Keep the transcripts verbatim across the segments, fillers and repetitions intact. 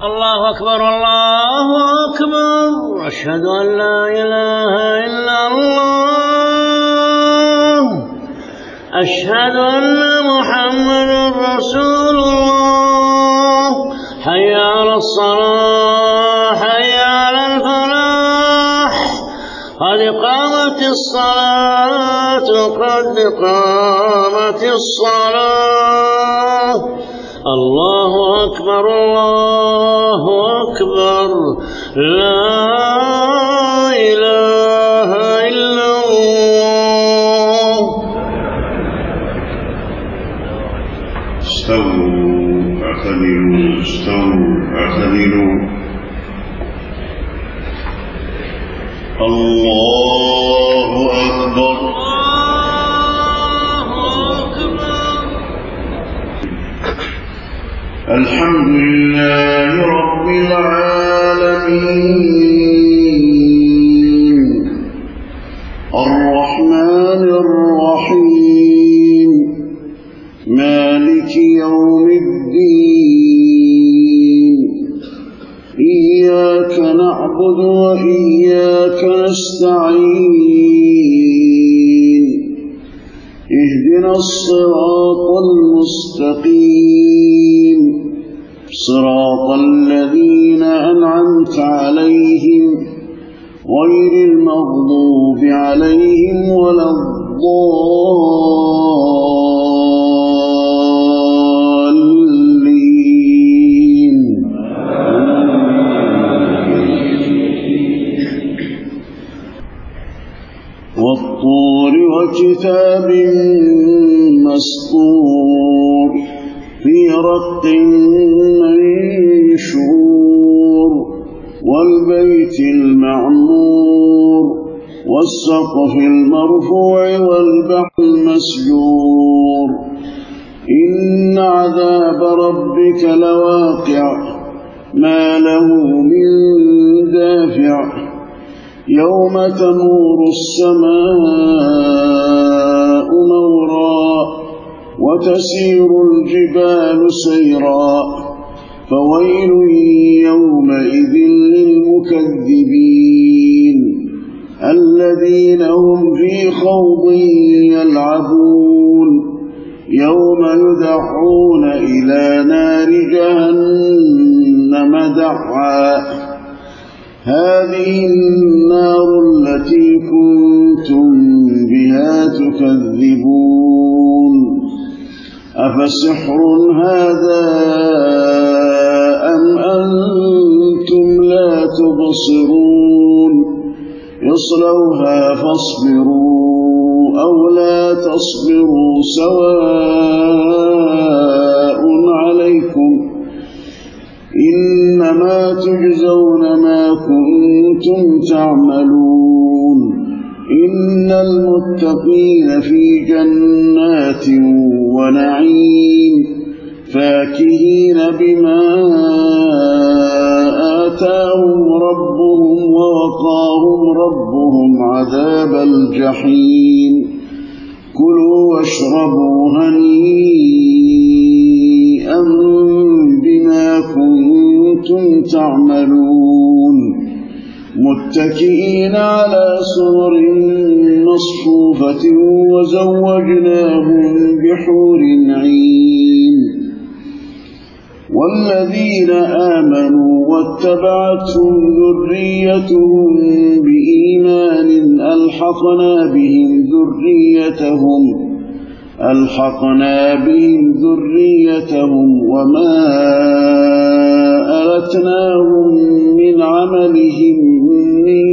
الله أكبر الله أكبر أشهد أن لا إله إلا الله أشهد أن محمدا رسول الله حي على الصلاة حي على الفلاح قد قامت الصلاة قد قامت الصلاة الله أكبر الله أكبر لا إله إلا الله. استووا اعتدلوا استووا اعتدلوا. الله أكبر الحمد لله رب العالمين الرحمن الرحيم مالك يوم الدين إياك نعبد وإياك نستعين اهدنا الصراط المستقيم صراط الذين أنعمت عليهم غير المغضوب عليهم ولا الضالين. والطور وكتاب مسطور في رق منشور والبيت المعمور والسقف المرفوع والبحر المسجور إن عذاب ربك لواقع ما له من دافع يوم تمور السماء مورا وتسير الجبال سيرا فويل يومئذ للمكذبين الذين هم في خوض يلعبون يوم يدعون إلى نار جهنم دعا هذه النار التي كنتم بها تكذبون أفسحر هذا أم أنتم لا تبصرون يصلوها فاصبروا أو لا تصبروا سواء عليكم إنما تجزون ما كنتم تعملون إن المتقين في جنات ونعيم فاكهين بما آتاهم ربهم ووقاهم ربهم عذاب الجحيم كلوا واشربوا هنيئا بما كنتم تعملون متكئين على سرر مصفوفة وزوجناهم بحور عين والذين آمنوا واتبعتهم ذريتهم بإيمان ألحقنا بهم ذريتهم ألحقنا بهم ذريتهم وما ألتناهم من عملهم من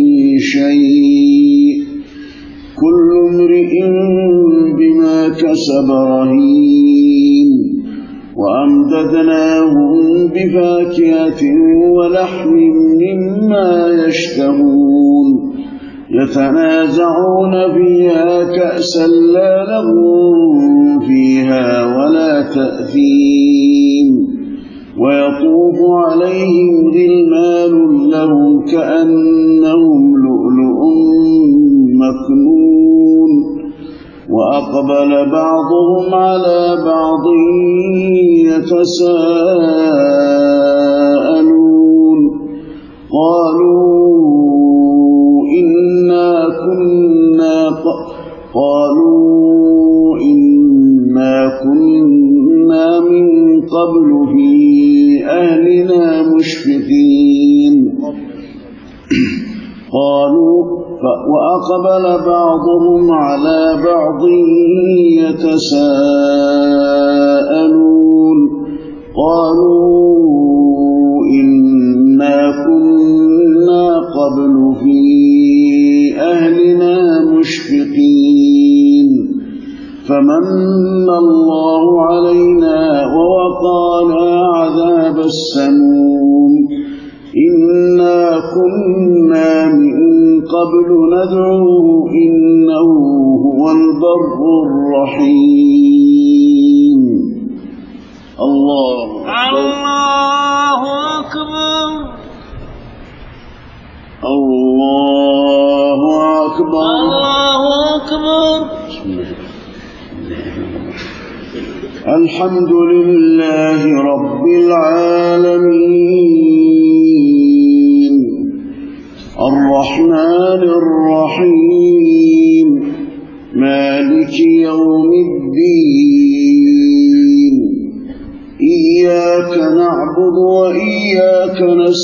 شيء كل امرئ بما كسب رهين وأمددناهم بفاكهة ولحم مما يشتهون يتنازعون فيها كأسا لا لغو فيها ولا تأثيم ويطوف عليهم غلمان لهم كأنهم لؤلؤ مكنون وأقبل بعضهم على بعض يتساءلون قبل في أهلنا مشفقين قالوا وأقبل بعضهم على بعض يتساءلون قالوا إنا كنا قبل في أهلنا مشفقين فمن الله علينا ووقانا عذاب السموم إنا كنا من قبل ندعوه إنه هو البر الرحيم. الله الله أكبر الله أكبر الله أكبر. الحمد لله رب العالمين الرحمن الرحيم مالك يوم الدين إياك نعبد وإياك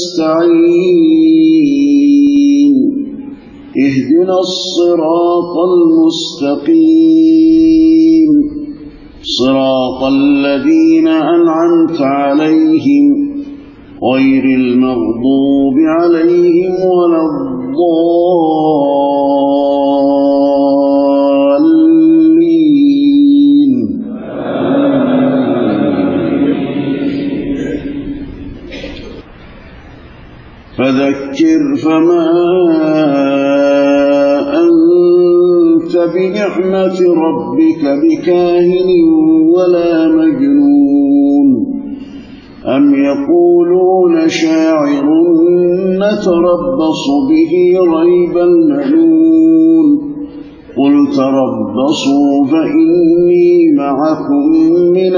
نستعين اهدنا الصراط المستقيم صراط الذين أنعمت عليهم غير المغضوب عليهم ولا الضالين. فذكر فما أنت بنعمة ربك بكاهن ولا مجنون أم يقولون شاعر نتربص به ريب المنون قل تربصوا فإني معكم من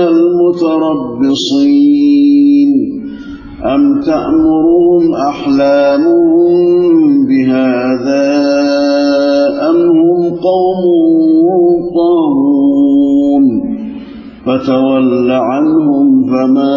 المتربصين أم تأمرهم أحلامهم بهذا أم هم قوم طاغون فتول عنهم فما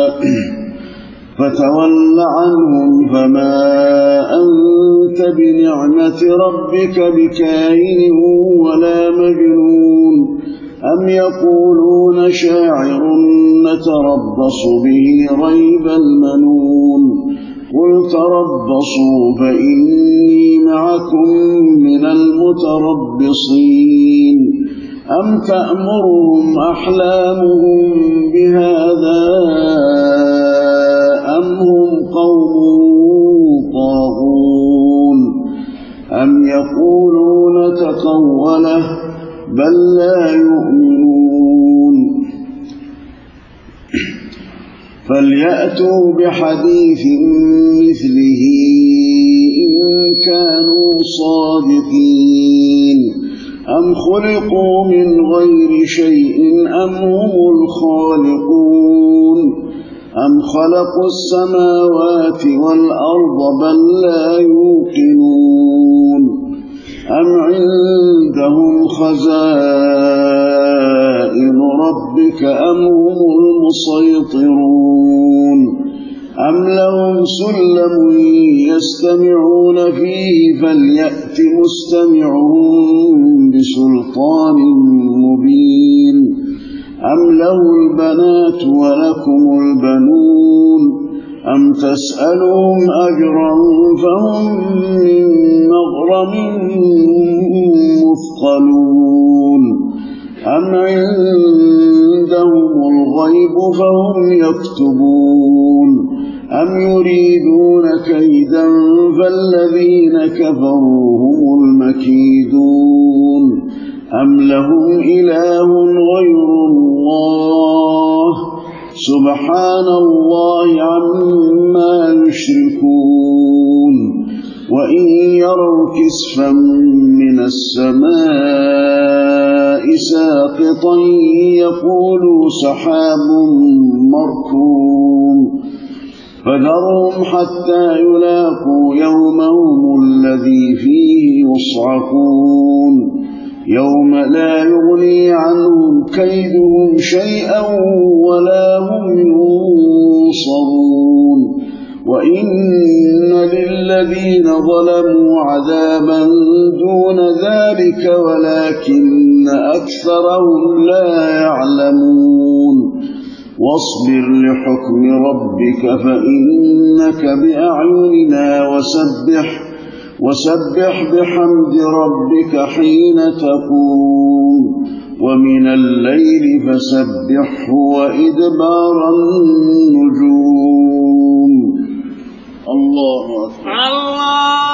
فتول عنهم فما أنت بنعمة ربك بكاهن ولا مجنون أم يقولون شاعر نتربص به ريب المنون قل تربصوا فإني معكم من المتربصين أم تأمرهم أحلامهم بهذا أم هم قوم طاغون أم يقولون تقوله بل لا يؤمنون فليأتوا بحديث مثله إن كانوا صادقين أم خلقوا من غير شيء أم هم الخالقون أم خلقوا السماوات والأرض بل لا يوقنون أم عندهم خزائن ربك أم هم المسيطرون أم لهم سلم يستمعون فيه فليأت مستمعون بسلطان مبين أم له البنات ولكم البنون أم تسألهم أجرا فهم من مغرم مثقلون أم عندهم الغيب فهم يكتبون أم يريدون كيدا فالذين كفروا هم المكيدون أم لهم إله غير الله سبحان الله عما يشركون وإن يروا كسفا من السماء ساقطا يقولوا سحاب مركوم فذرهم حتى يلاقوا يومهم الذي فيه يصعقون يوم لا يغني عنهم كيدهم شيئا ولا هم ينصرون ينصرون وإن للذين ظلموا عذابا دون ذلك ولكن أكثرهم لا يعلمون واصبر لحكم ربك فإنك بأعيننا وسبح وسبح بحمد ربك حين تقوم ومن الليل فسبحه وإدبار النجوم. الله أكبر.